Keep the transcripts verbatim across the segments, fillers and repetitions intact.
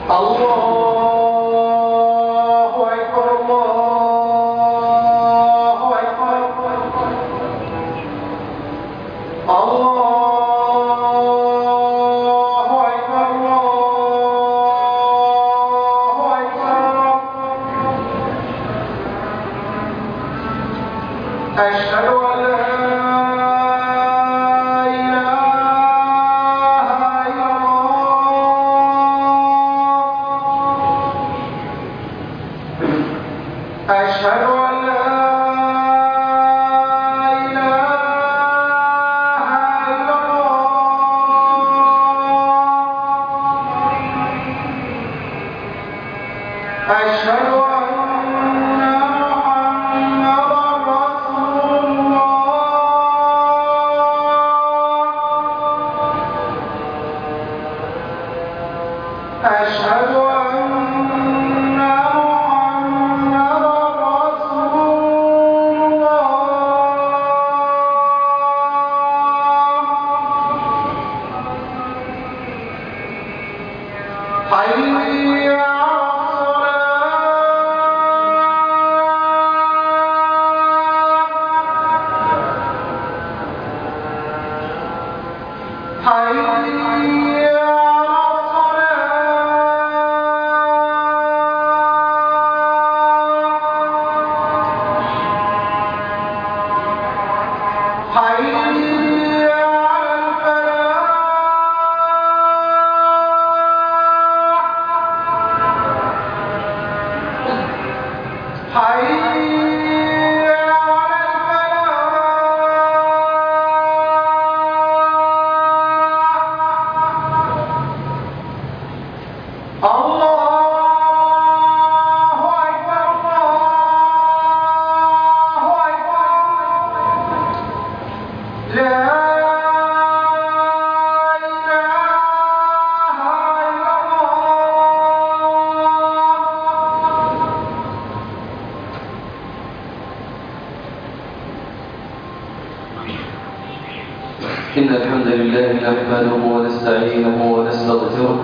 إن الحمد لله نحمده ونستعينه ونستغفره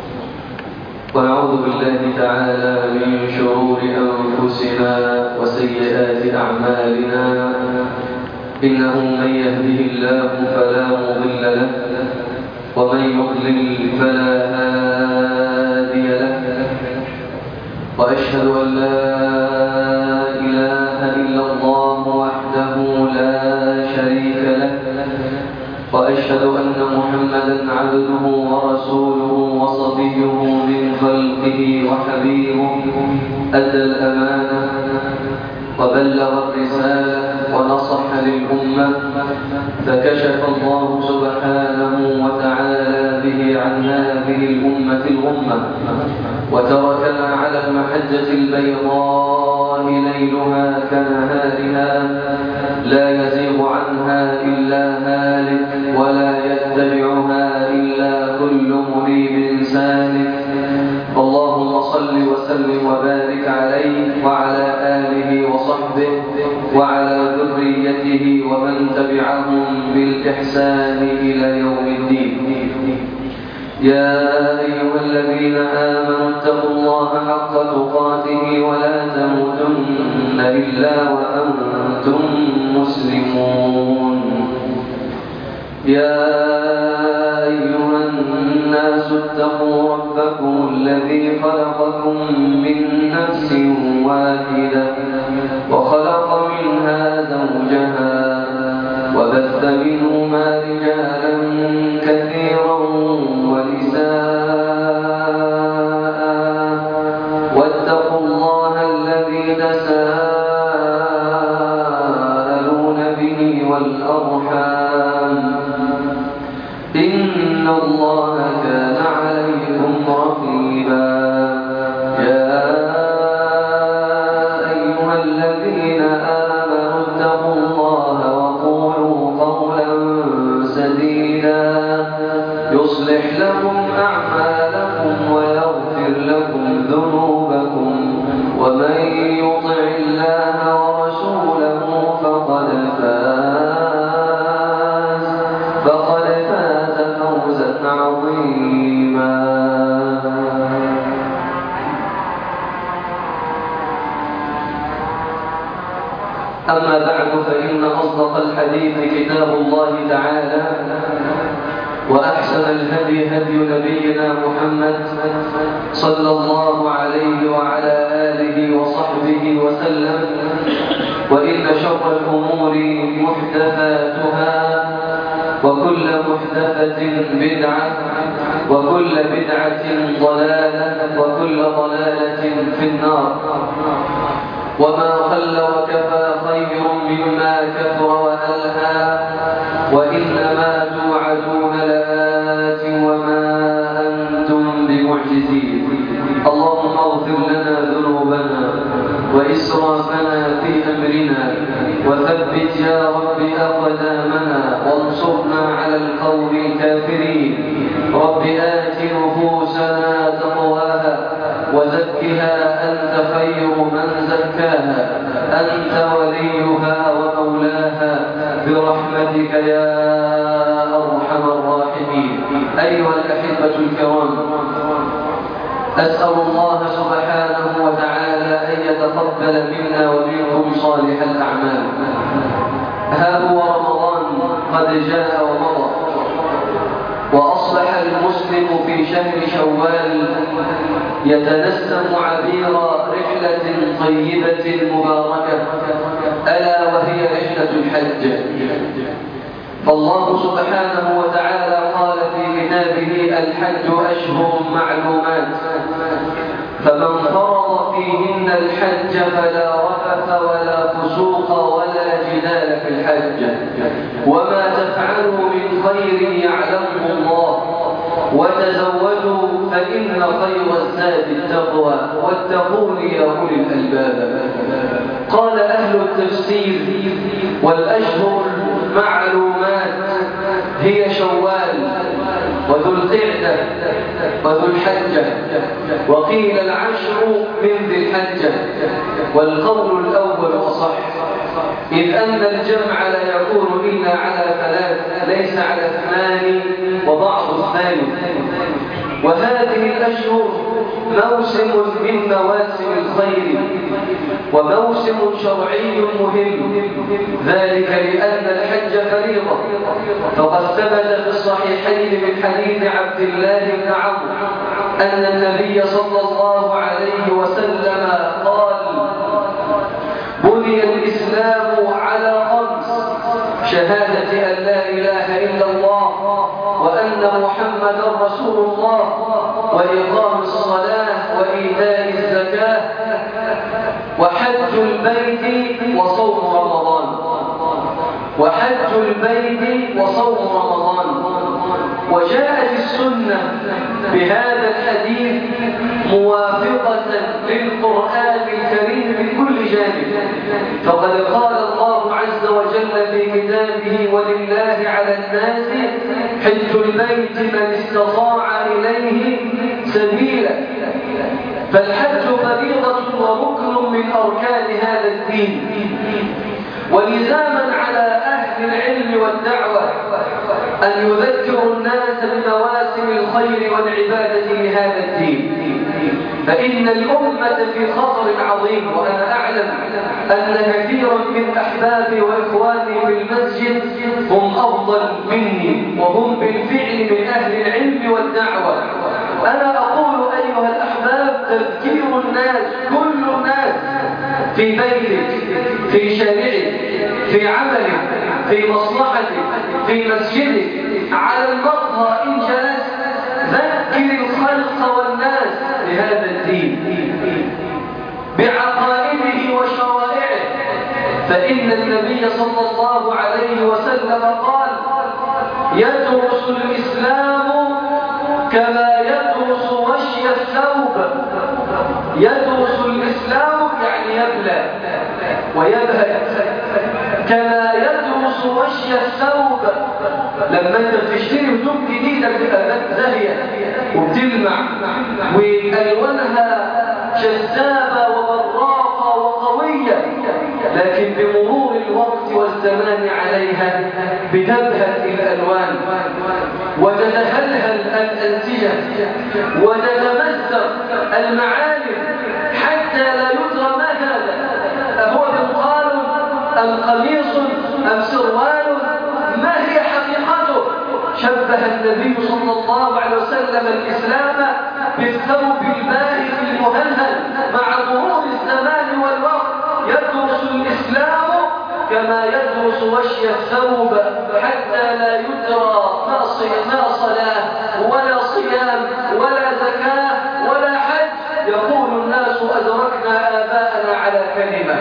ونعوذ بالله تعالى من شرور أنفسنا وسيئات أعمالنا إنه من يهده الله فلا مضل له ومن يضلل فلا هادي له وأشهد أن لا إله إلا الله وحده لا شريك له وأشهد أن محمدًا عبده ورسوله وصفيه من خلقه وحبيبه أدى الأمانة وبلغ الرسالة ونصح للأمة فكشف الله سبحانه وتعالى به عن هذه الأمة الغمة وتركنا على المحجة البيضاء ليلها كنهارها لا يزيغ عنها إلا هالك ولا يتبعها إلا كل مريب سالك اللهم صل وسلم وبارك عليه وعلى آله وصحبه وعلى ذريته ومن تبعهم بالإحسان إلى يوم الدين يا أيها الذين آمنوا اتقوا الله حق تقاته ولا تموتن إلا وأنتم مسلمون يا أيها الناس اتقوا ربكم الذي خلقكم من نفس واحدة وخلق منها زوجها وبث منهما رجالا كثيرا ونساء واتقوا الله الذي تساءلون به والأرحام إن الله كان عليكم رقيبا يا أيها الذين آمنوا اتقوا الله وقولوا قولا سديدا يصلح أما بعد فإن أصدق الحديث كتاب الله تعالى، وأحسن الهدي هدي نبينا محمد صلى الله عليه وعلى آله وصحبه وسلم، وإن شر الأمور محدثاتها، وكل محدثة بدعة، وكل بدعة ضلالة، وكل ضلالة في النار. وما قل وكفى خير مما كثر وألهى، وإنما توعدون لآت وما أنتم بمعجزين. اللهم اغفر لنا ذنوبنا وإسرافنا في أمرنا، وثبت يا رب أقدامنا، وانصرنا على القوم الكافرين. رب آت نفوسنا تقواها وزكها أنت خير من زكاها، أنت وليها ومولاها برحمتك يا أرحم الراحمين. أيها الأحبة الكرام، أسأل الله سبحانه وتعالى أن يتقبل منا ومنكم صالح الأعمال. ها هو رمضان قد جاء ومضى، وأصبح المسلم في شهر شوال يتنسم عبير رحلة طيبة مباركة، ألا وهي رحلة الحج. فالله سبحانه وتعالى قال في كتابه: الحج أشهر معلومات، فمن فرض فيهن الحج فلا رفث ولا فسوق ولا جدال في الحج، وما تفعلوا من خير يعلمه الله، وتزودوا فإن خير الزاد التقوى، واتقون يا أولي الألباب. قال أهل التفسير: والأشهر المعلومات هي شوال وذو القعدة وذو الحجة، وقيل العشر من ذي الحجة، والقول الأول أصح، إذ أن الجمع لا يكون إلا على ثلاث، ليس على اثنان وبعض الثاني. وهذه الأشهر موسم من مواسم الخير، وموسم شرعي مهم، ذلك لأن الحج فريضة. فقد ثبت في الصحيحين من حديث عبد الله بن عمرو أن النبي صلى الله عليه وسلم قال: بني الإسلام على خمس: شهادة أن لا إله إلا الله وأن محمدا رسول الله، وإقام الصلاة وإيتاء الزكاة، وحج البيت وصوم رمضان. وحج البيت وصوم رمضان. وجاءت السنة بهذا الحديث موافقة للقرآن الكريم من كل جانب، فقد قال الله عز وجل في كتابه: ولله على الناس حج البيت من استطاع إليه سبيلا. فالحج فريضة وركن من أركان هذا الدين، ولزاما على أهل العلم والدعوة أن يذكروا الناس بمواسم الخير والعبادة لهذا الدين، فإن الأمة في خطر عظيم. وأنا أعلم أن كثيرا من أحبابي وإخواني في المسجد هم أفضل مني، وهم بالفعل من أهل العلم والدعوة. أنا أقول أيها الأحباب: تذكير الناس، كل الناس، في بيتك، في شارعك، في عملك، في مصلحتك، في مسجدك، على المقهى إن جلست، ذكر الخلق والناس بهذا الدين بعقائده وشرائعه. فإن النبي صلى الله عليه وسلم قال: يدرس الإسلام كما يدرس وشي الثوب. يدرس الإسلام يعني يبلى ويبهج، كما يدرس وشي الثوب. لما انت بتشتري هدوم جديده بتبقى زاهيه وبتلمع والوانها جذابه وبراقه وقويه، لكن بمرور الوقت والزمان عليها بتبهت الالوان وتتهلهل الانسجه وتتمزق المعالم حتى لا يدرى ما هذا، أهو بقال أم قميص أم سروال؟ ما هي حقيقته؟ شبه النبي صلى الله عليه وسلم الإسلام بالثوب الباهت المهلهل. مع مرور الزمان والوقت يدرس الإسلام كما يدرس وشي الثوب، حتى لا يدرى ما صلاة ولا صيام ولا زكاة ولا حج. يقول الناس أدركنا آباءنا على كلمة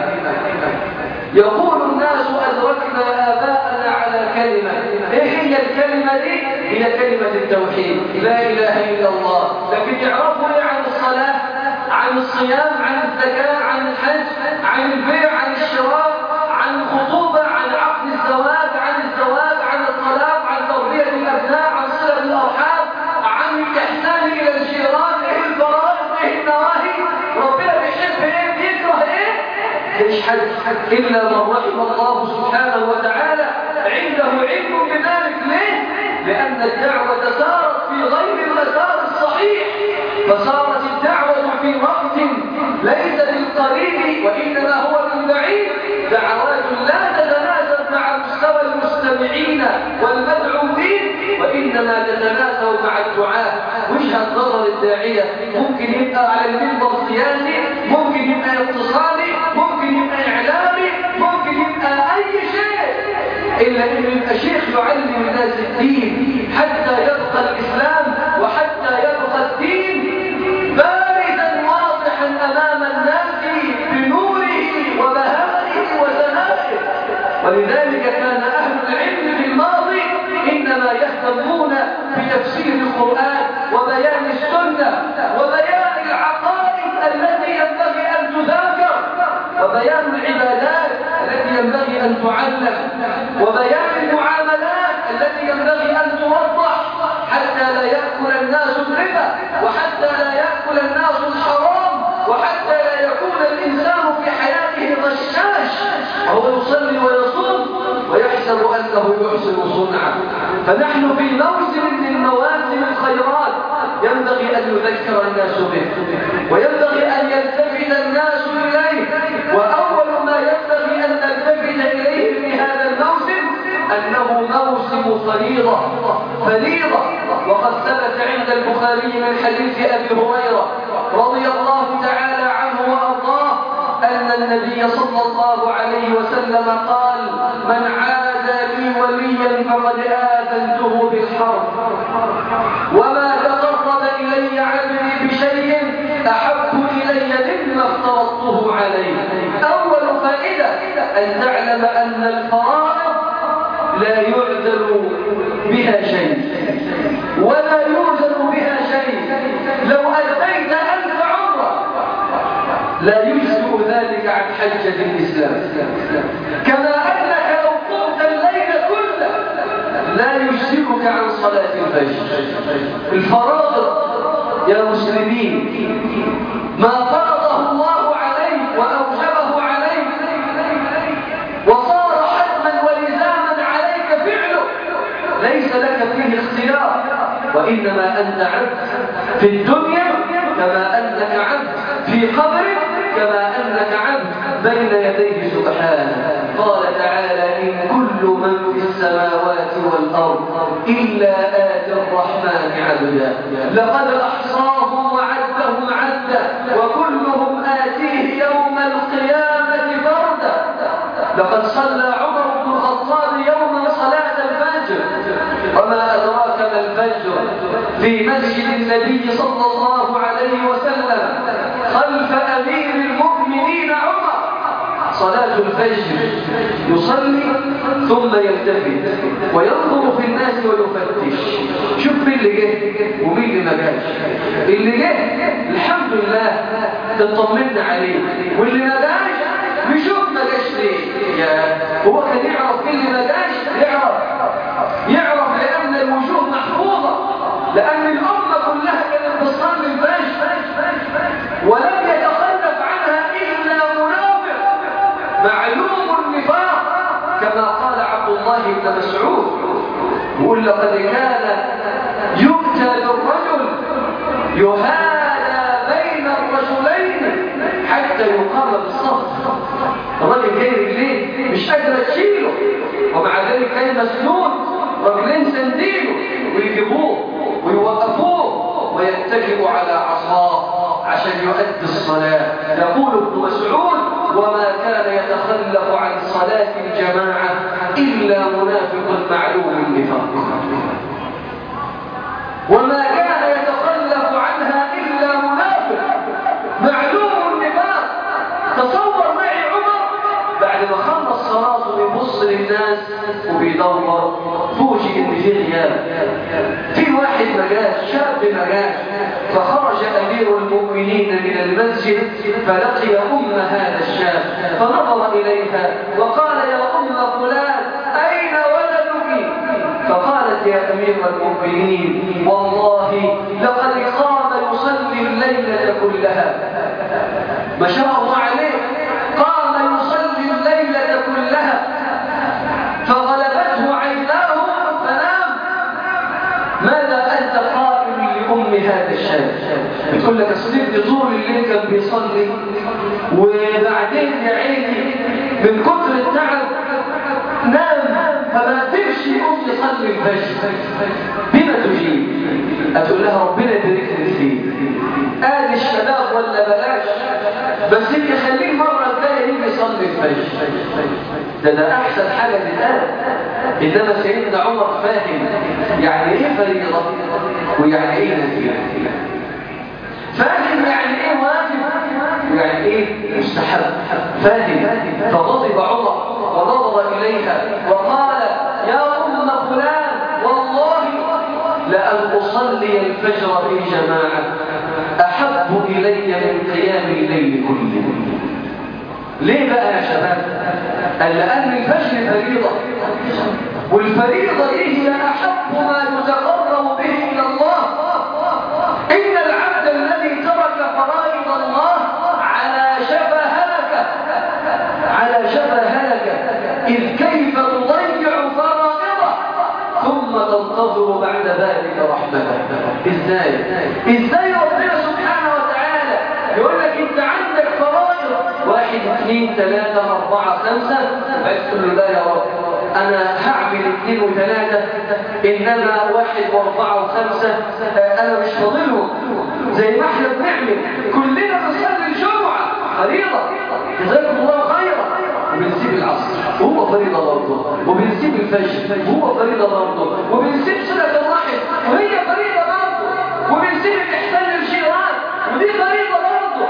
يقول الناس أدركنا آباءنا على كلمة. إيه هي الكلمة دي؟ هي كلمة التوحيد، لا إله إلا الله. لكن يعرفوا إيه عن الصلاة، عن الصيام، عن الزكاة، عن الحج، عن البيع، عن الشراء، عن الخطوبة، عن عقد الزواج، عن الزواج، عن الطلاق، عن تربية الأبناء، عن صلة الأرحام، عن الإحسان إلى الجيران، إيه الفرائض، إيه النواهي، ربنا بيحب إيه، بيكره إيه. مش حد إلا من رحم الله سبحانه وتعالى عنده علم بذلك. ليه؟ لأن الدعوة سارت في غير المسار الصحيح، فصارت الدعوة في وقت ليس بالقريب وإنما هو بالبعيد، دعوات لا تتناسب مع مستوى المستمعين والمدعوين، وإنما تتناسب مع الدعاء. وجهة نظر الداعية ممكن يبقى على المنبر سياسي، ممكن يبقى اقتصادي، ممكن يبقى إعلامي، ممكن يبقى أي شيء، إلا إنه يبقى شيخ يعلم الناس الدين حتى يبقى الإسلام وحتى يبقى الدين بارزا واضحا أمام الناس بنوره وبهائه وسنائه. ولذلك كان أهل العلم في الماضي إنما يهتمون بتفسير القرآن وبيان السنة وبيان العقائد التي ينبغي أن تذاكر، وبيان العبادات التي ينبغي أن تعلم، وبيان المعاملات التي ينبغي أن توضح، حتى لا يأكل الناس الربا، وحتى لا يأكل الناس الحرام، وحتى لا يكون الإنسان في حياته غشاش وهو يصلي ويصوم ويحسب أنه يحسن صنعا. فنحن في موسم من مواسم الخيرات ينبغي أن يذكر الناس به، وينبغي أن يلتفت الناس إليه. وأول ما ينبغي أن نلتفت إليه في هذا الموسم أنه موسم فريضة فريضة وقد ثبت عند البخاري من حديث أبي هريرة رضي الله تعالى عنه وأرضاه أن النبي صلى الله عليه وسلم قال: من عادى لي وليا فقد آذنته بالحرب، وما تقرب إلي عبدي بشيء أحب إلي مما افترضته عليه. أول فائدة أن تعلم أن الفرائض لا يعذر بها شيء ولا يوزن بها شيء. لو أديت ألف عمرة لا يجزئ ذلك عن حجة الإسلام، كما أنك لو قمت الليل كله لا يجزئك عن صلاة الفجر. الفرائض يا مسلمين ما فرضه الله عليك وأوجبه عليك وصار حتما ولزاما عليك فعله، ليس لك فيه اختيار، وإنما أنت عبد في الدنيا كما أنك عبد في قبرك، كما أنك عبد بين يديه سبحانه. قال تعالى: إن كل من في السماوات والأرض إلا آتي الرحمن عبدا لقد أحصاهم وعدهم عدا وكلهم آتيه يوم القيامة فردا. لقد صلى عمر بن الخطاب يوما صلاة الفجر، وما أدراك ما الفجر، في مسجد النبي صلى الله عليه وسلم خلف أمير المؤمنين عمر. صلاة الفجر يصلي ثم يلتفت وينظر في الناس ويفتش، شوف مين اللي جه ومين اللي ما جاش. اللي جه الحمد لله تطمنا عليه، واللي ما جاش نشوف ما جاش ليه. يا هو كان يعرف مين اللي ما جاش، يعرف يعرف لأن الوجوه محفوظة، لأن الأمة كلها كانت بتصلي الفجر ولم يتخلف عنها إلا منافق معلوم النفاق، كما قال عبد الله بن مسعود يقول: لقد كان يؤتى بالرجل يهادى بين الرجلين حتى يقام بالصف. الراجل جاي رجليه مش قادرة تشيله، ومع ذلك كان مسنود، رجلين سندينه ويجيبوه ويوقفوه ويتكئ على عصاه عشان يؤدي الصلاة. يقول ابن مسعود: وما كان يتخلف عن صلاة الجماعة إلا منافق معلوم النفاق، وما كان يتخلف عنها إلا منافق معلوم النفاق. تصور معي عمر بعد ما خلص صلاته ويبص للناس وبيدور، فوجئ ان في غياب، في واحد ما جاش، شاب ما جاش. فخرج امير المؤمنين من المسجد فلقي ام هذا الشاب، فنظر اليها وقال: يا ام فلان اين ولدك؟ فقالت: يا امير المؤمنين والله لقد قام يصلي الليله كلها. ما شاء الله عليه، قام يصلي الليله كلها فغلبته عيناه فنام. ماذا أنت قائل لأم هذا الشاب؟ بتقول لك: أصدقني طول الليل كان بيصلي، وبعدين يا عيني من كتر التعب نام فما قدرش يقوم يصلي الفجر. بما تجيب؟ هتقول لها: ربنا يبارك لي فيك، آل الشباب ولا بلاش، بس انت خليه مرة الجاية يجي يصلي الفجر. ده ده أحسن حاجة للآن. إنما سيدنا عمر فاهم يعني إيه فريضة ويعني إيه نافلة، فاهم يعني إيه واجب ويعني إيه مستحب، فاهم. فغضب عمر ونظر إليها وقال: يا أم فلان والله لأن أصلي الفجر في جماعة أحب إلي من قيام الليل كله. ليه بقى يا شباب؟ قال: لأن الفجر فريضة، والفريضة دي هي أحب ما يتقرب به إلى الله. إن العبد الذي ترك فرائض الله على شفا هلكة، على شفا هلكة، إذ كيف تضيع فرائضه ثم تنتظر بعد ذلك رحمته. إزاي؟ إزاي ربنا سبحانه وتعالى يقول لك أنت عندك فرائض واحد اثنين ثلاثة أربعة خمسة، بس تقول له: لا يا رب أنا هعمل اثنين وثلاثة، إنما واحد وأربعة وخمسة أنا مش فاضلهم. زي ما احنا بنعمل كلنا بنصلي الجمعة فريضة، جزاكم الله خيرا، وبنسيب العصر وهو فريضة برضه، وبنسيب الفجر وهو فريضة برضه، وبنسيب صلة الرحم وهي فريضة برضه، وبنسيب الإحسان للجيران ودي فريضة برضه.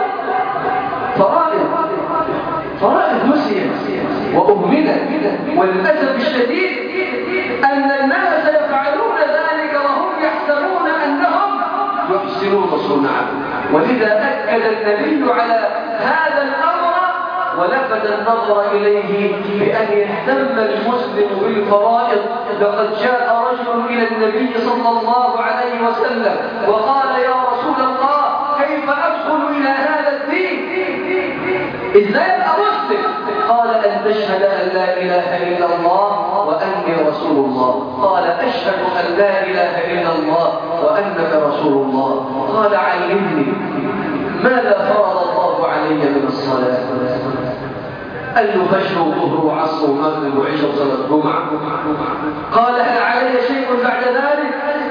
فرائض فرائض نسيت وأهملت، وللأسف الشديد أن الناس يفعلون ذلك وهم يحسبون أنهم يحسنون صنعا. ولذا أكد النبي على هذا الأمر ولفت النظر إليه بأن يهتم المسلم بالفرائض. لقد جاء رجل إلى النبي صلى الله عليه وسلم وقال: يا رسول الله كيف أدخل إلى هذا الدين؟ إزاي أبقى مسلم؟ قال: أن تشهد أن لا إله إلا الله وأني رسول الله. قال: أشهد أن لا إله إلا الله وأنك رسول الله. قال: علمني ماذا فرض الله علي من الصلاة؟ قال له: فجر وظهر وعصر ومغرب وعشاء وصلاة الجمعة. قال: هل علي شيء بعد ذلك؟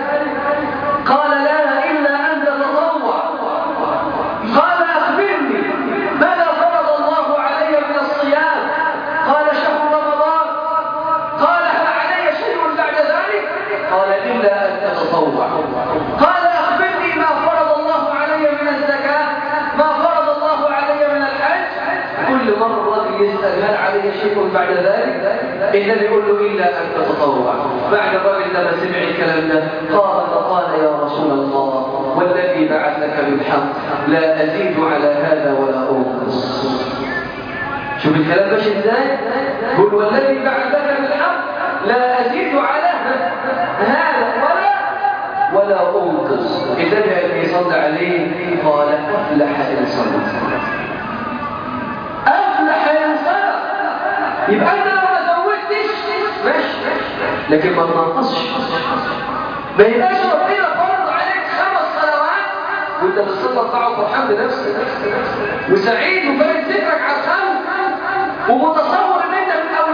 قال: لا إلا أن تتطوع. قال: أخبرني ماذا فرض الله علي من الصيام؟ قال: شهر رمضان. قال: هل علي شيء بعد ذلك؟ قال: إلا أن تتطوع. قال: أخبرني ما فرض الله علي من الزكاة؟ ما فرض الله علي من الحج؟ كل مرة يسأل: هل علي شيء بعد ذلك؟ النبي يقول له: إلا أن تتطوع. بعد الرجل لما سمع الكلام ده قال: فقال: يا رسول الله والذي بعثك بالحق لا أزيد على هذا ولا أنقص. شوف الكلام ماشي ازاي؟ قل: والذي بعثك بالحق لا أزيد على هذا ولا ولا أنقص. النبي اللي يصلي عليه قال: أفلح إن صلى. أفلح إن صلى. يبقى أنت لو ما زودتش ماشي، لكن ما تنقصش. ما يبقاش ربنا فرض عليك خمس صلوات وانت بتصلي طاعه وفرحان بنفسك وسعيد وفارد ذكرك على الخلق ومتصور ان انت من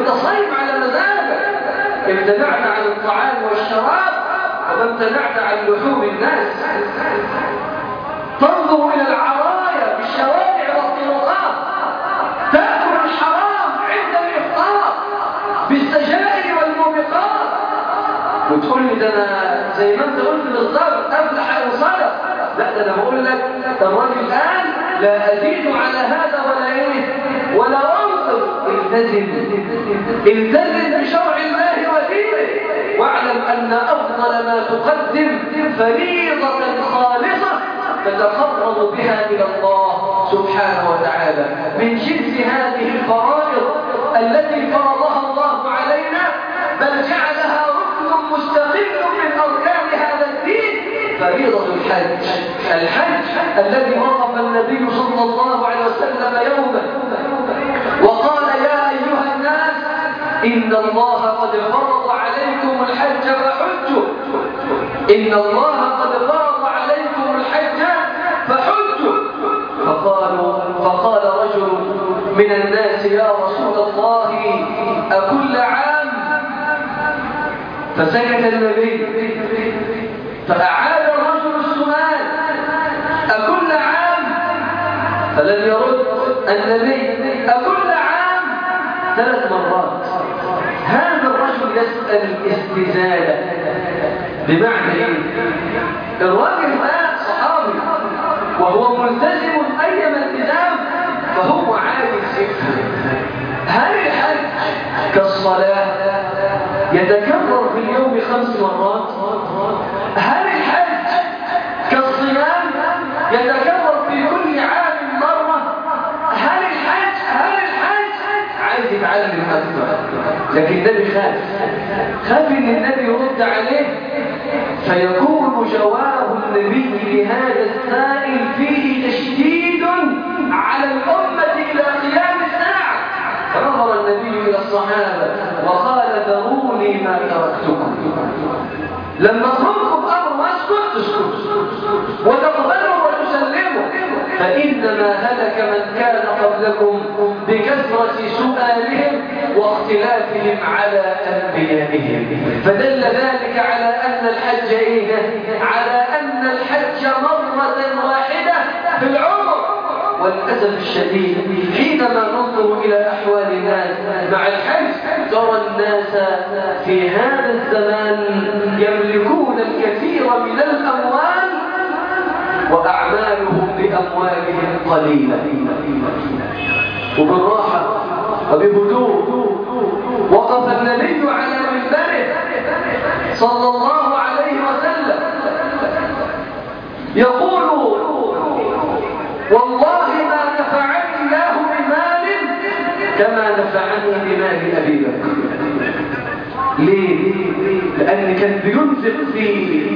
وانت صايم على مزاجك، امتنعت عن الطعام والشراب وما امتنعت عن لحوم الناس. تنظر إلى العرايا في الشوارع والطرقات تأكل الحرام عند الإفطار بالسجائر والموبقات، وتقول لي ده أنا زي ما أنت قلت بالضبط أفلح إن صدق. لا، ده أنا بقول لك الراجل الآن لا أزيد على هذا ولا إيه ولا أنقص. التزم التزم بشرع الله ودينه، واعلم أن أفضل ما تقدم فريضة خالصة تتقرب بها إلى الله سبحانه وتعالى من جنس هذه الفرائض التي فرضها الله علينا، بل جعلها ركن مستقل من أركان هذا الدين، فريضة الحج. الحج الذي وقف النبي صلى الله عليه وسلم يوما وقال يا أيها الناس إن الله قد فرض عليكم الحج فحجوا، إن الله قد فرض عليكم الحج فحجوا. فقالوا فقال رجل من الناس يا رسول الله أكل عام؟ فسكت النبي، فأعاد الرجل السؤال أكل عام؟ فلم يرد النبي أكل عام ثلاث مرات. هذا الرجل يسأل استزادة، بمعنى ايه؟ الراجل ده صحابي وهو ملتزم ايما التزام، فهو عايز يفهم هل الحج كالصلاة يتكرر في اليوم خمس مرات؟ هل الحج كالصيام يتكرر في كل عام مرة؟ هل الحج هل الحج عايز يتعلم أكثر، لكن النبي خاف خاف ان النبي يرد عليه فيكون جواب النبي لهذا السائل فيه تشديد على الأمة إلى قيام الساعة. فنظر النبي إلى الصحابة وقال ذروني ما تركتكم، لما صرتم أمر واسكت تسكت وتقبلوا وتسلموا، فإنما هلك من كان قبلكم بكثرة سؤالهم واختلافهم على أنبيائهم. فدل ذلك على أن الحج إيه؟ على أن الحج مرة واحدة في العمر. والأسف الشديد حينما ننظر إلى أحوال الناس مع الحج ترى الناس في هذا الزمان يملكون الكثير من الأموال وأعمالهم بأموالهم قليلة. وبالراحة وبهدوء وقف النبي على منبره صلى الله عليه وسلم يقول والله ما نفعني الله بمال كما نفعني بمال أبي بكر. ليه؟ لأن كان بينفق في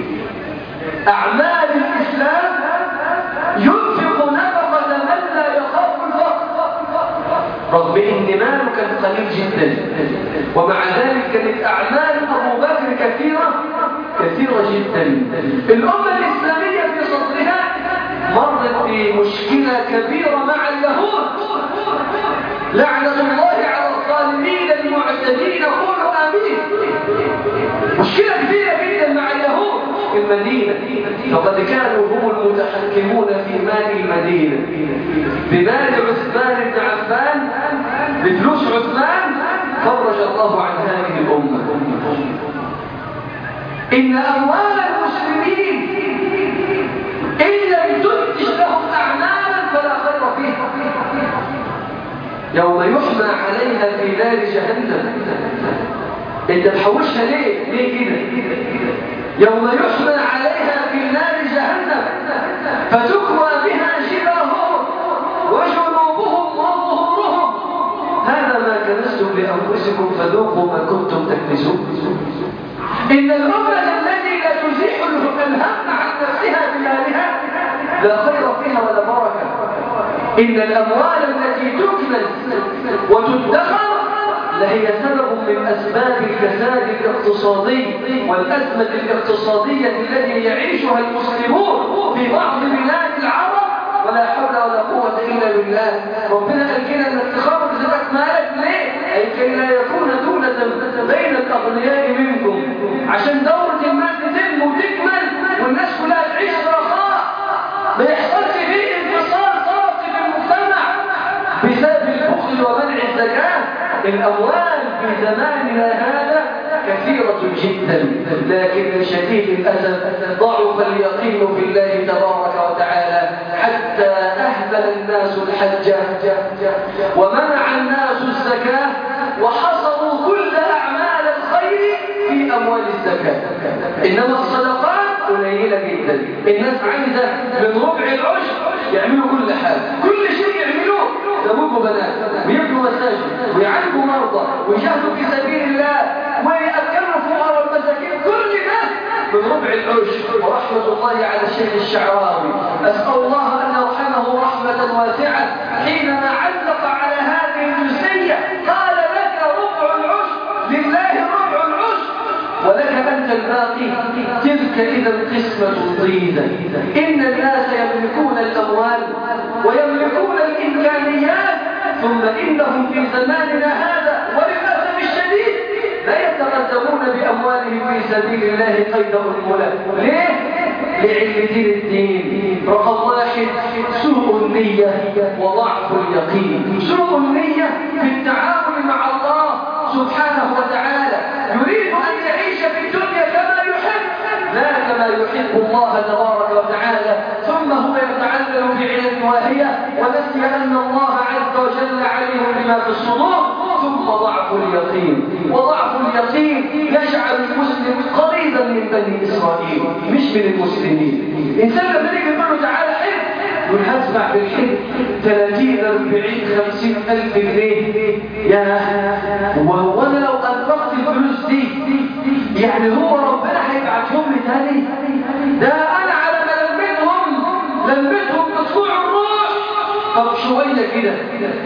أعمال الإسلام، ينفق نفقة من لا يخاف الفقر، رغم إن ماله كان قليل جدا، ومع ذلك كانت أعمال أبو بكر كثيرة كثيرة جدا. الأمة الإسلامية في صدرها مرت بمشكلة كبيرة مع اليهود، لعنة الله على الظالمين المعتدين، قولوا آمين. مشكلة كبيرة جدا مع اليهود في المدينة، فقد كانوا هم المتحكمون في مال المدينة بمال عثمان بن عفان، بفلوس عثمان فرج الله عن هذه الأمة. إن أموال المسلمين إن لم تنتج لهم أعمالا فلا خير فيها، يوم يحمى عليها في نار جهنم. انت تحوشها ليه؟ ليه كده؟ يوم يحمى عليها في نار جهنم فتكوى بها جباههم وجنوبهم وظهورهم، هذا ما كنزتم لأنفسكم فذوقوا ما كنتم تكنزون. إن الأمة التي لا تزيح الهم عن نفسها بمالها لا خير فيها ولا بركة. إن الأموال التي تكنز وتدخر لهي سبب من أسباب الكساد الاقتصادي والأزمة الاقتصادية التي يعيشها المسلمون في بعض بلاد العرب، ولا حول ولا قوة إلا بالله. ربنا قال كده إن الادخار بزكاة مالك ليه؟ لكي لا يكون دولة بين الأغنياء منكم، عشان دورة المال تتم وتكمل والناس كلها تعيش في رخاء، ما يحصلش فيه انفصال طاقي في المجتمع بسبب البخل ومنع الزكاة. الأموال في زماننا هذا كثيرة جدا، لكن شديد الأسف ضعف اليقين في الله تبارك وتعالى حتى أهمل الناس الحج ومنع الناس الزكاة وحصروا كل أعمال الخير في أموال الزكاة، إنما الصدقات قليلة جدا. الناس عايزة من ربع العشر يعملوا كل حاجة، كل شيء يعملوه، يزوجوا بنات ويبنوا مساجد ويعالجوا مرضى ويجاهدوا في سبيل الله ويأكلوا الفقراء والمساكين، كل ده من ربع العشر. ورحمة الله على الشيخ الشعراوي، أسأل الله أن يرحمه رحمة واسعة، حينما علق على هذه الجزئية قال لك ربع العشر، لله ربع العشر ولك أنت الباقي، تلك إذا قسمة ضيزة. إن الناس يملكون الأموال ويملكون الإمكانيات، ثم إنهم في زماننا هذا وللأسف الشديد لا يتقدمون بأموالهم في سبيل الله قيد أنملة. ليه؟ لعلة الدين. رقم واحد سوء النية وضعف اليقين. سوء النية في التعامل مع الله سبحانه وتعالى، يريد أن يعيش في الدنيا كما يحب لا كما يحب الله تبارك وتعالى، ثم هو يتعلل بعلم واهية ونسي أن الله عز وجل عليم بما في الصدور. ثم ضعف اليقين، وضعف اليقين يجعل المسلم قريبا من بني إسرائيل مش من المسلمين. إنسان لما يجي يقول له تعالى حج يقول هدفع بالحج ثلاثين أربعين خمسين ألف جنيه، يا وهو أنا لو أنفقت الفلوس دي يعني هو ربنا هيبعتهم لي تاني؟ ده أنا على ما لمتهم لمتهم بطلوع الروح. طب شوية كده،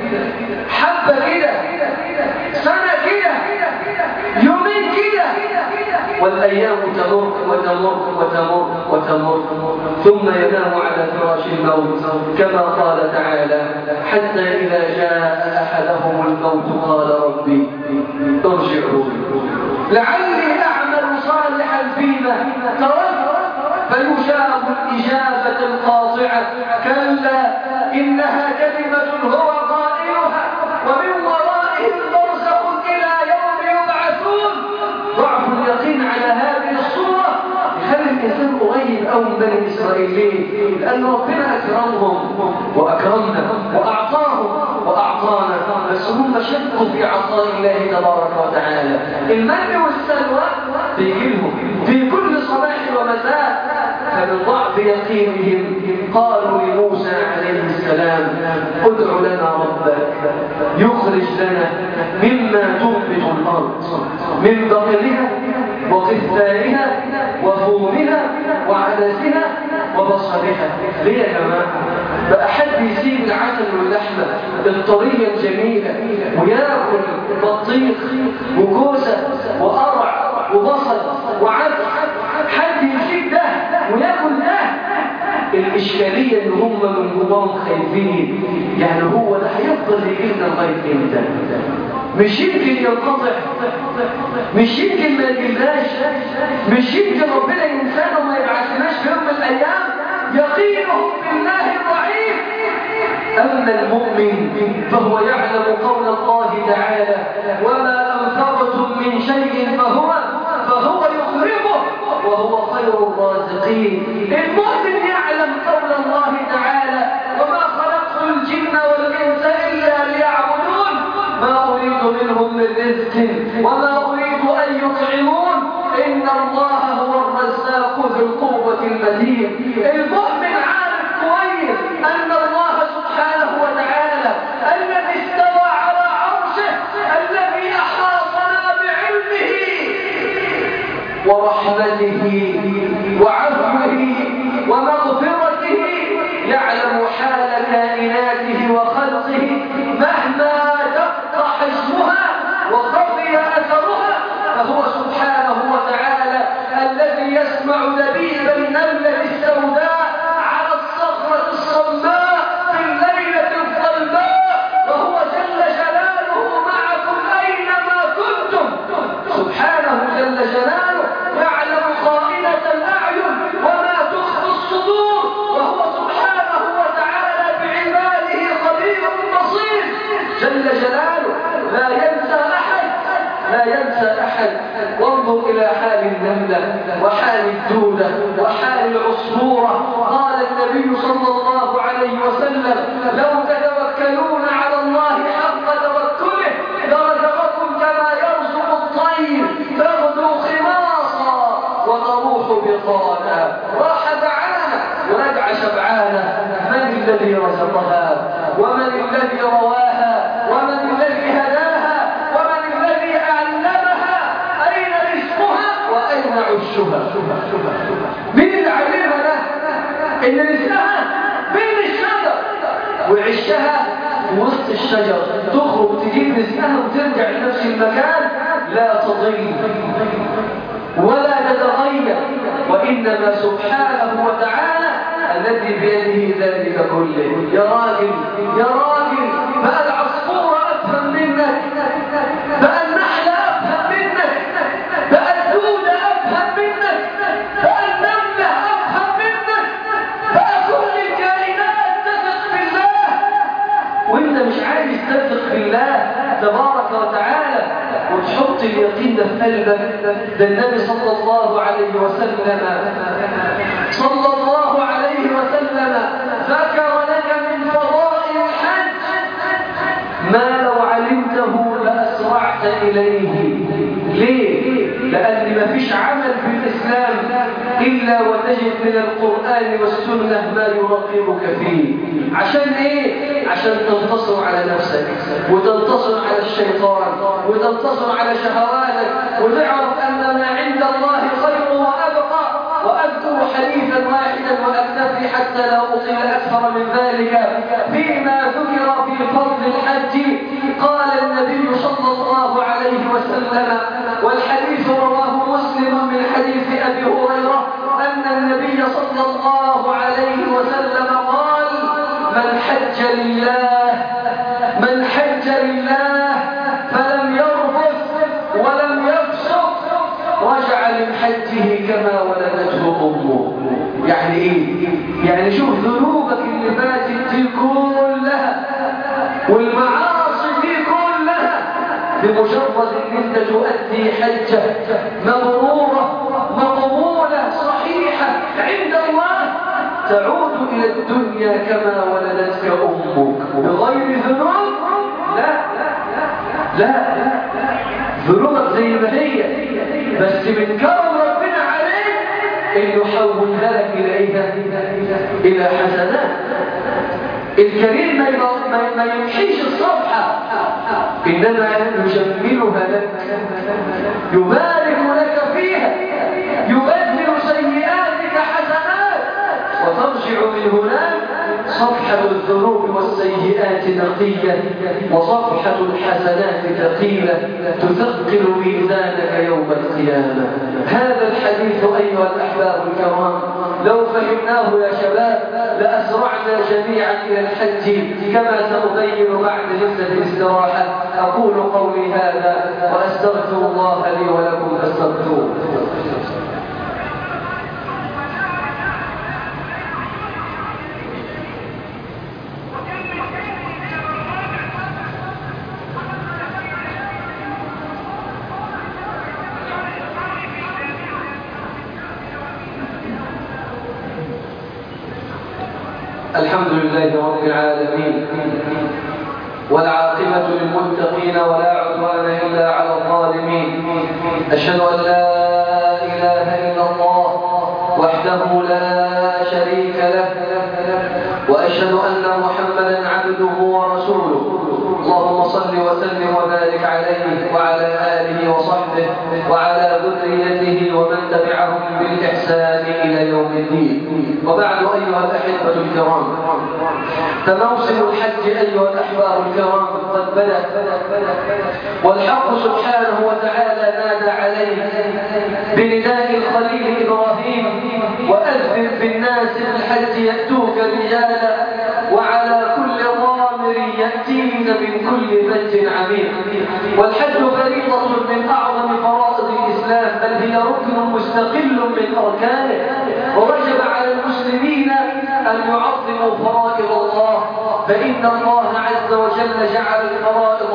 حبة كده، سنة كده، يومين كده، والأيام تمر وتمر وتمر وتمر، ثم ينام على فراش الموت كما قال تعالى: حتى إذا جاء أحدهم الموت قال ربي ارجعون لعلي أعمل صالحا فيما تركت، فيشاء الإجابة القاطعة: كلا إنها كلمة هو قائلها ومن ورائهم برزخ إلى يوم يبعثون. ضعف اليقين على هذه الصورة يخلي الإنسان قريب أو من بني إسرائيل. ليه؟ لأن ربنا أكرمهم وأكرمنا وأعطاهم وأعطانا، بس هم شكوا في عطاء الله تبارك وتعالى. المن والسلوى بيجيلهم في كل صباح ومساء، فمن ضعف يقينهم قالوا لموسى عليه السلام: ادع لنا ربك يخرج لنا مما تنبت الأرض من بقلها وقثائها وفومها وعدسها وبصلها. ليه يا جماعة؟ بقى حد يسيب العسل واللحمة الطرية الجميلة وياكل بطيخ وكوسة وقرع وبصل وعدس؟ حد يسيب ده وياكل ده؟ الإشكالية إن هم من جواهم خايفين، يعني هو ده هيفضل يجيلنا لغاية إمتى؟ مش يمكن ينقطع، مش يمكن ما يجيلناش، مش يمكن ربنا ينسانا وما يبعثناش في يوم من الأيام. يقينهم بالله ضعيف. أما المؤمن فهو يعلم قول الله تعالى: وما أنفقتم من شيء فهو فهو يخرجه وهو خير الرازقين. المؤمن يعلم قول الله تعالى: وما خلقت الجن والإنس إلا ليعبدون ما أريد منهم من رزق وما أريد أن يطعمون إن الله هو الرزاق ذو القوة المتين. المؤمن عارف كويس أن الله سبحانه وتعالى الذي استوى على عرشه، الذي أحاطنا بعلمه ورحمته وعفوه ومغفرته، يعلم حال كائناته وخلقه مهما دق حجمها وخفي أثرها، فهو سبحانه وتعالى الذي يسمع دبيب النملة السوداء على الصخرة الصماء في الليلة الظلماء، وهو جل جلاله معكم أين لا ينسى أحد. وانظر إلى حال النملة وحال الدودة وحال العصفورة. قال النبي صلى الله عليه وسلم: لو تتوكلون على الله حق توكله لرزقكم كما يرزق الطير تغدو خماصا وتروح بطانا. راح جعانة ورجع شبعانة. من الذي رزقها؟ ومن الذي رواها؟ ومن الذي هداها؟ ومن الذي علمها؟ أين رزقها وأين عشها؟ مين اللي علمها ده؟ إن رزقها بين الشجر وعشها وسط الشجر. تخرج تجيب رزقها وترجع لنفس المكان، لا تضل ولا تتغير، وإنما سبحانه وتعالى الذي بيده ذلك كله. يا راجل يا راجل، بقى العصفورة أفهم منك، بقى النحلة أفهم منك، بقى الدودة أفهم منك، بقى النملة أفهم منك، بقى كل الكائنات تثق بالله وانت مش عايز تثق بالله تبارك وتعالى وتحط اليقين ده في قلبك. ده النبي صلى الله عليه وسلم صلى الله عليه وسلم ذكر لك من فضائل الحج ما لو علمته لأسرعت إليه. ليه؟ لأن ما فيش عمل في الإسلام إلا وتجد من القرآن والسنة ما يراقبك فيه. عشان إيه؟ عشان تنتصر على نفسك وتنتصر على الشيطان وتنتصر على شهواتك وتعرف أن ما عند الله خير وأبقى. وأذكر حديثا واحدا وأكتفي حتى لا أطيل أكثر من ذلك فيما ذكر في فضل الحج. قال النبي صلى الله عليه وسلم، والحديث رواه مسلم من حديث أبي هريرة، أن النبي صلى الله عليه وسلم قال: من حج لله من حج لله فلم يرفث ولم يفسق رجع من حجه كما ولدته أمه. يعني إيه؟ يعني شوف ذنوبك اللي فاتت دي كلها والمعاصي دي كلها بمجرد ان انت تؤدي حجة مبرورة مقبولة صحيحة عند الله تعود إلى الدنيا كما ولدتك أمك بغير ذنوب. لا لا لا ذنوبك زي ما هي، بس من كرم ربنا عليك انه يحولها لك الى ايه؟ الى حسنات. الكريم ما يمحيش الصفحة انما يجملها لك، يبارك لك فيها، يبدل سيئاتك حسنات، وترجع من هناك صفحة الذنوب والسيئات نقية وصفحة الحسنات ثقيلة تثقل ميزانك يوم القيامة. هذا الحديث أيها الأحباب الكرام لو فهمناه يا شباب لأسرعنا جميعا إلى الحج كما سأبين بعد جلسة الاستراحة. أقول قولي هذا وأستغفر الله لي ولكم فاستغفروه. الحمد لله رب العالمين، والعاقبة للمتقين ولا عدوان إلا على الظالمين. أشهد أن لا إله إلا الله وحده لا شريك له، وأشهد أن محمدا عبده ورسوله. اللهم صل وسلم وبارك عليه وعلى آله وصحبه وعلى ذريته ومن تبعهم بالإحسان إلى يوم الدين. وبعد أيها الأحبة الكرام، فموسم الحج أيها الأحباب الكرام قد بدأ، والحق سبحانه وتعالى نادى عليه بنداء الخليل إبراهيم: وأذن في الناس بالحج يأتوك رجالا وعلى كل ضامر يأتين من كل فج عميق. والحج فريضة من أعظم فرائض الإسلام، بل هي ركن مستقل من أركانه، ووجب على المسلمين أن يعظموا فرائض الله، فإن الله عز وجل جعل الفرائض أحب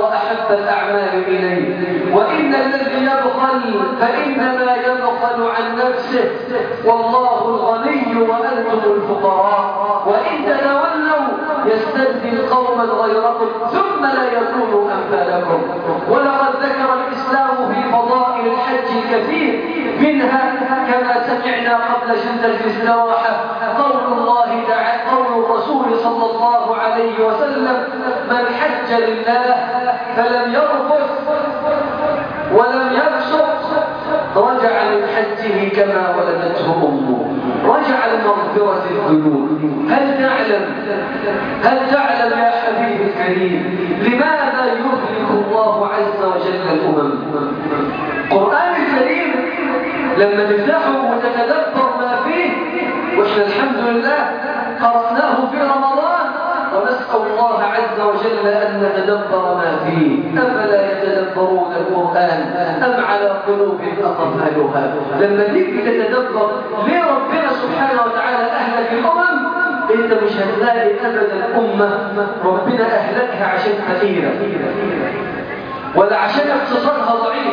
أحب الأعمال إليه. وإن الذي يبخل فإنما يبخل عن نفسه والله الغني وأنتم الفقراء. وإن تتولوا يستبدل قوما غيركم ثم لا يكونوا أمثالكم. ولقد ذكر الإسلام في فضائل الحج الكثير، منها كما سمعنا قبل شدة الاستراحة قول الله تعالى قول الرسول صلى الله عليه وسلم: من حج لله فلم يرفث ولم يفسق رجع من حجه كما ولدته أمه، رجع لمغفرة الذنوب. هل تعلم هل تعلم يا حبيبي الكريم لماذا يهلك الله عز وجل الأمم؟ القرآن الكريم لما نفتحه وتتدبر ما فيه، وإحنا الحمد لله قرأناه في رمضان، ونسأل الله عز وجل أن نتدبر ما فيه. أفلا يتدبرون القرآن أم على قلوب أقفالها؟ لما تيجي تتدبر ليه ربنا سبحانه وتعالى أهلك الأمم، أنت مش هتلاقي أبدا أمة ربنا أهلكها عشان فقيرة ولا عشان اقتصادها ضعيف،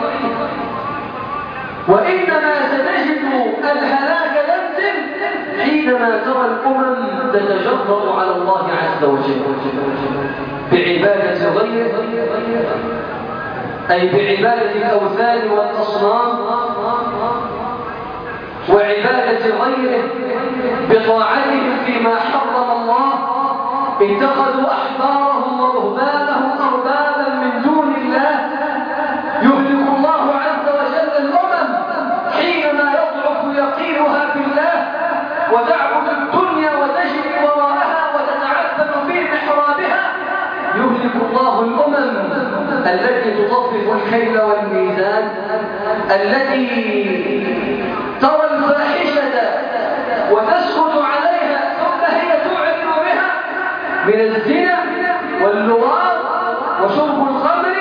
وإنما ستجد الهلاك ينزل حينما ترى الأمم تتجرأ على الله عز وجل بعبادة غيره، أي بعبادة الأوثان والأصنام وعبادة غيره، بطاعتهم فيما حرم الله. اتخذوا أحبارهم ورهبانهم أربابا من دون الله. يهلك الله عز وجل الأمم حينما يضعف يقينها بالله وتعبد الدنيا وتجري وراءها وتتعبد في محرابها. يهلك الله الأمم التي تطفف الكيل والميزان، التي ترى الفاحشة وتسكت عليها ثم هي تعلن بها من الزنا واللواط وشرب الخمر.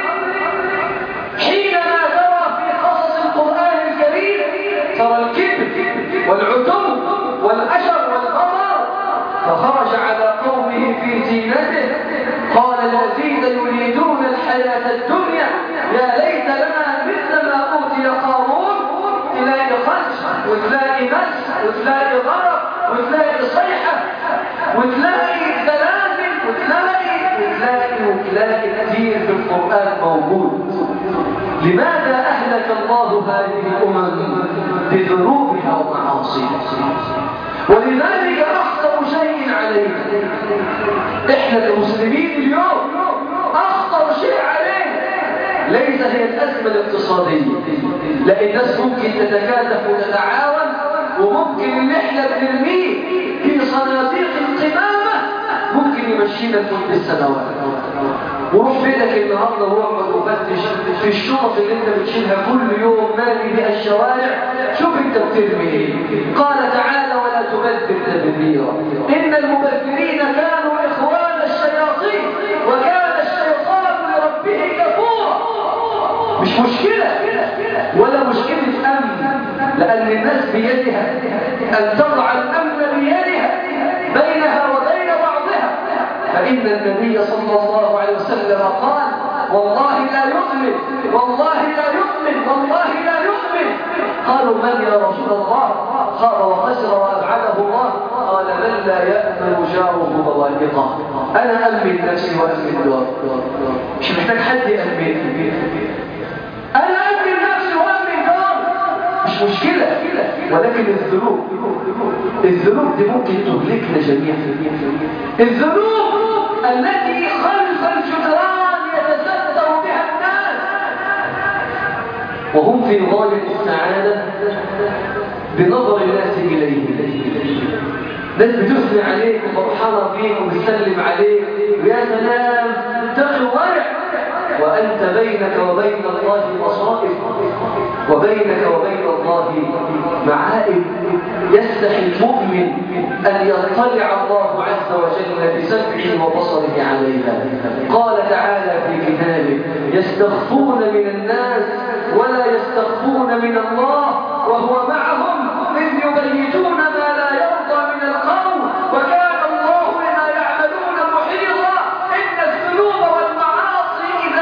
حينما ترى في قصص القرآن الكريم ترى الكبر والعتم والأشر والبطر، فخرج على قومه في زينته قال: الذين يريدون الحياة الدنيا يا ليت لنا مثل ما أوتي قارون. تلاقي خش وتلاقي مس وتلاقي غرق وتلاقي صيحة وتلاقي زلازل وتلاقي وتلاقي وتلاقي كثير في القرآن موجود. لماذا أهلك الله هذه الأمم؟ بذنوبها ومعاصيها. ولذلك أخطر شيء علينا إحنا المسلمين اليوم، أخطر شيء علينا ليس هي الأزمة الاقتصادية، لا، الناس ممكن تتكاتف وتتعاون، وممكن اللي احنا بنرميه في صناديق القمامة ممكن يمشينا كل السنوات. وروح بينك النهارده واقعد وفتش في الشنط اللي انت بتشيلها كل يوم مالي بها الشوارع، شوف انت بترمي ايه. قال تعالى: ولا تبذر تبذيرا ان المبذرين كانوا اخوان الشياطين وكان الشيطان لربه كفورا. مش مشكلة ولا مشكلة أمن، لأن الناس بيدها أن تضع الأمن بيدها بينها وبين بعضها. فإن النبي صلى الله عليه وسلم قال: والله لا يؤمن والله لا يؤمن والله لا يؤمن. قالوا: من يا رسول الله؟ قال: وخسر وأبعده الله. قال: من لا يأمن جاره بوائقه. أنا أمن نفسي وأمن دار، مش محتاج حد يأمن. أنا أمن نفسي وأمن دار، مش مشكلة. ولكن الذنوب الذنوب دي ممكن تهلكنا جميعا. الذنوب التي خلف الجدران يتستر بها الناس وهم في غاية السعادة بنظر الناس إليه. ناس بتثني عليك وفرحانة بيك وبتسلم عليك ويا سلام تقي ورع، وأنت بينك وبين الله مصائب وبينك وبين الله معائب. يستحي المؤمن أن يطلع الله عز وجل بسمعه وبصره عليها. قال تعالى في كتابه: يستخفون من الناس ولا يستخفون من الله وهو معهم إذ يبيتون ما لا يرضى من القول وكان الله بما يعملون محيطا. إن الذنوب والمعاصي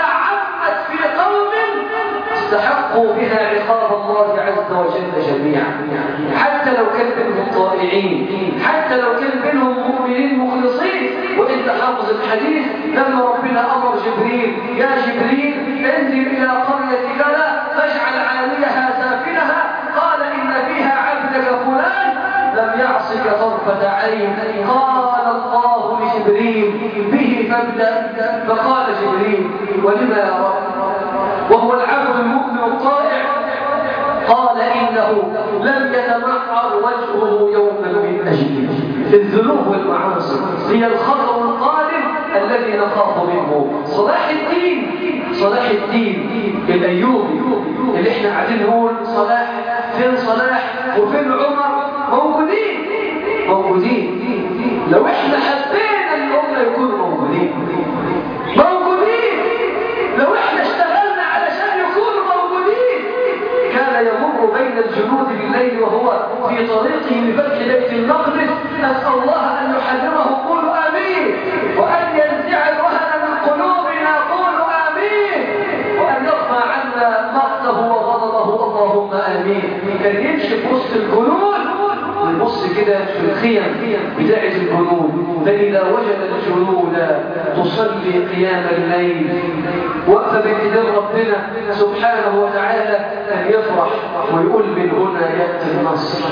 استحقوا بها عقاب الله عز وجل جميعا، حتى لو كان منهم طائعين، حتى لو كان منهم مؤمنين مخلصين. وانت حافظ الحديث لما ربنا امر جبريل: يا جبريل انزل الى قريه كذا فاجعل عاليها سافلها، قال ان فيها عبدك فلان لم يعصك طرفه عين. قال الله لجبريل: به فابدا. فقال جبريل: ولما يا رب وهو العبد المؤمن الطائع؟ قال: إنه لم يتمعر وجهه يوما من أجله. الذنوب والمعاصي هي الخطر القادم الذي نخاف منه. صلاح الدين صلاح الدين الأيوبي اللي احنا قاعدين نقول صلاح، فين صلاح وفين عمر؟ موجودين موجودين. لو احنا حبينا ان هم يكونوا موجودين موجودين، لو احنا اشتغلنا علشان يكونوا موجودين، كان يمر بين الجنود بالليل وهو في طريقه لفتح بيت المقدس: نسأل الله أن يحرره، قولوا آمين، وأن ينزع الوهن من قلوبنا، قولوا آمين، وأن يرفع عنا مقته وغضبه، اللهم آمين. كان يمشي في وسط الجنود ويبص كده في الخيم بتاعة الجنود، فإذا وجد الجنود تصلي قيام الليل وقف بإذن ربنا سبحانه وتعالى، أن يفرح ويقول: من هنا يأتي النصر،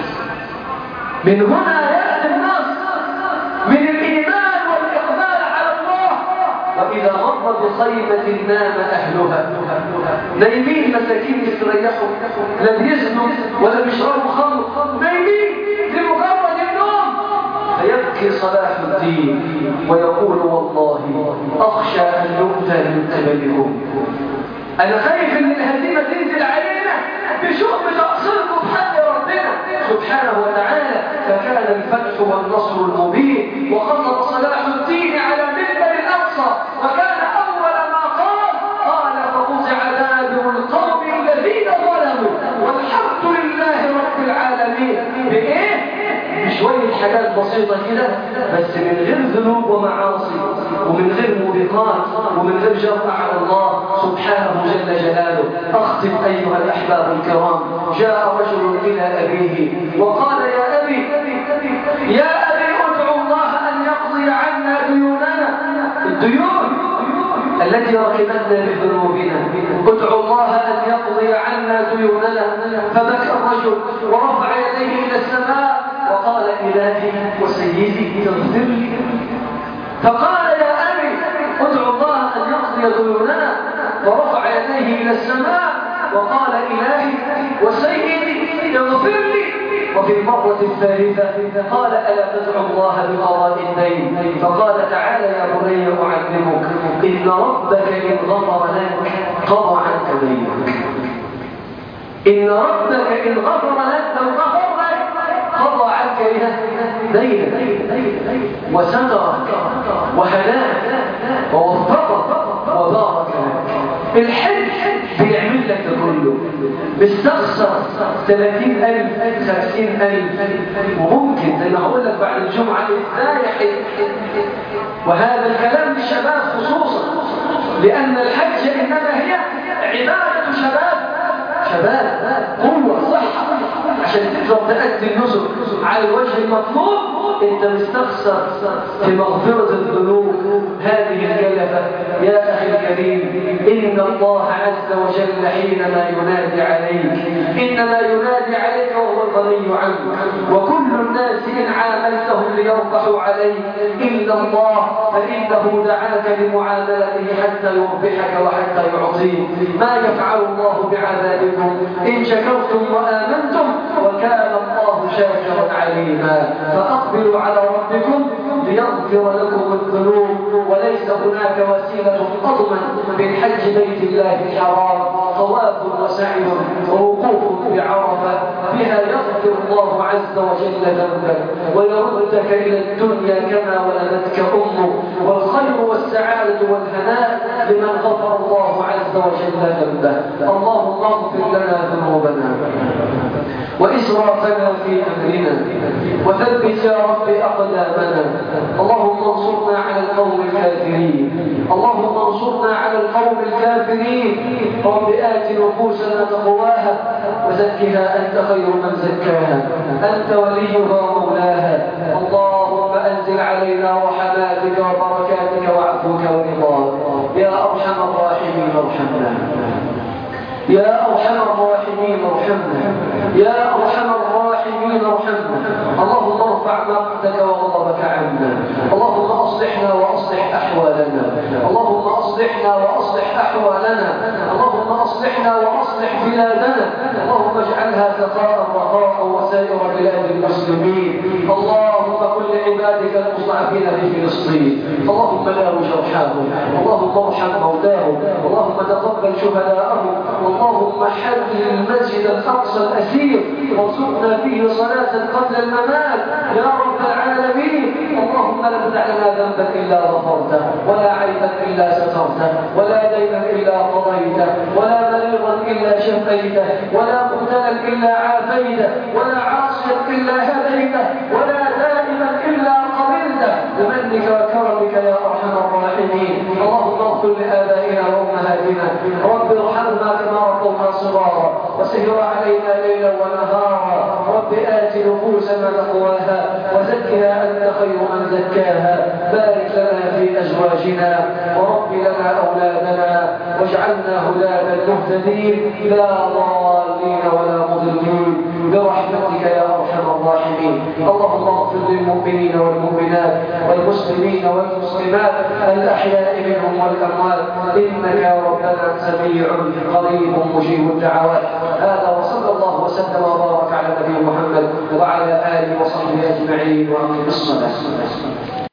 من هنا يأتي النصر، من الإيمان والإقبال على الله. وإذا مر بخيمة نام أهلها نايمين، مساكين يستريحوا، لم يزنوا ولا بيشربوا خمر، نايمين لمجرد النوم، فيبكي صلاح الدين ويقول: والله أخشى أن يؤتى من قبلكم، أنا خايف إن الهزيمة تنزل علينا بشؤم تقصيركم بحق ربنا سبحانه وتعالى. فكان الفتح والنصر المبين، وخطب صلاح الدين على منبر الأقصى، وكان أول ما قال: قال فقطع دابر القوم الذين ظلموا والحمد لله رب العالمين. بإيه؟ بشوية حاجات بسيطة كده، بس من غير ذنوب ومعاصي، ومن غير موبقات، ومن غير جرأة على الله سبحانه جل جلاله. أختم أيها الأحباب الكرام: جاء رجل إلى أبيه وقال: يا أبي يا أبي ادعو الله أن يقضي عنا ديوننا، الديون التي ركبتنا بذنوبنا، ادعو الله أن يقضي عنا ديوننا. فبكى الرجل ورفع يديه إلى السماء وقال: إلهي وسيدي تغفر لي. فقال: يا أبي ادعو الله أن يقضي ديوننا، ورفع يديه إلى السماء وقال: إلهي وسيدي يغفر لي. وفي المرة الثالثة قال: ألا تدعو الله بقضاء الدين؟ فقال: تعالى يا بني أعلمك، إن ربك إن غفر لك قضى عنك دينك. إن ربك إن غفر لك لو غفر لك قضى عنك دينك وسترك وهداك ووفقك وبارك لك. الحج بيعمل لك كله، بيستخسر ثلاثين ألف خمسين ألف، وممكن زي ما هقول لك بعد الجمعة ازاي يحج. وهذا الكلام للشباب خصوصا، لأن الحج إنما هي عبادة شباب شباب قوة صحة، عشان تقدر تأدي النسك على الوجه المطلوب. انت مستخسر في مغفرة الذنوب هذه الكلفة. يا أخي الكريم، إن الله عز وجل حينما ينادي عليك إنما ينادي عليك وهو الغني عنك، وكل الناس إن عاملتهم ليربحوا عليك إلا الله، فإنه دعاك لمعاملته حتى يربحك وحتى يعطيك. ما يفعل الله بعذابكم إن شكرتم وآمنتم، وكان الله شاكرا عليما. فأقبلوا على ربكم ليغفر لكم الذنوب، وليس هناك وسيلة أضمن من حج بيت الله الحرام. طواف وسعي ووقوف بعرفة، بها يغفر الله عز وجل ذنبك ويردك إلى الدنيا كما ولدتك أمك، والخير والسعادة والهناء لمن غفر الله عز وجل ذنبه. اللهم اغفر لنا ذنوبنا وإسرافنا في أمرنا، وثبت يا رب أقدامنا اللهم انصرنا على القوم الكافرين اللهم انصرنا على القوم الكافرين رب آت نفوسنا تقواها وزكها أنت خير من زكاها أنت وليها ومولاها اللهم أنزل علينا رحماتك وبركاتك وعفوك ورضاك يا أرحم الراحمين ارحمنا يا أرحم الراحمين ارحمنا يا أرحم الراحمين ارحمنا اللهم ارفع مقتك وغضبك عنا اللهم أصلحنا وأصلح أحوالنا اللهم أصلحنا وأصلح أحوالنا اللهم أصلحنا وأصلح بلادنا اللهم اجعلها سخاء رخاء وسائر بلاد المسلمين اللهم كن لعبادك المستضعفين في فلسطين اللهم داو جرحاهم اللهم ارحم موتاهم اللهم تقبل شهداءهم اللهم حل المسجد الأقصى الأسير وارزقنا فيه صلاة قبل الممات يا رب العالمين اللهم لا تدع لنا ذنبا إلا غفرته ولا عيبا إلا سترته ولا دينا إلا قضيته ولا مريضا إلا شفيته ولا مبتلا إلا عافيته ولا عاصيا إلا هديته ولا دائما إلا قبلته بمنك وكرمك يا أرحم الراحمين اللهم اغفر لآبائنا وأمهاتنا رب ارحمنا كما ربونا صغارا وسهر علينا ليلا ونهارا رب آت نفوسنا تقواها وزكها أنت خير من زكاها بارك لنا في أزواجنا ورب لنا أولادنا واجعلنا هداة مهتدين لا ضالين ولا مضلين برحمتك يا أرحم الراحمين اللهم اغفر للمؤمنين والمؤمنات والمسلمين والمسلمات الأحياء منهم والأموات إنك يا ربنا سميع قريب مجيب الدعوات هذا وصلى الله وسلم وبارك على نبي محمد وعلى آله وصحبه أجمعين وأقم الصلاة.